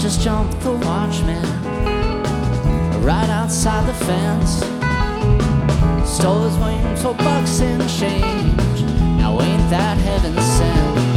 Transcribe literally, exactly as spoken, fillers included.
just jumped the watchman right outside the fence. Stole his wings for bucks and change. Now ain't that heaven sent?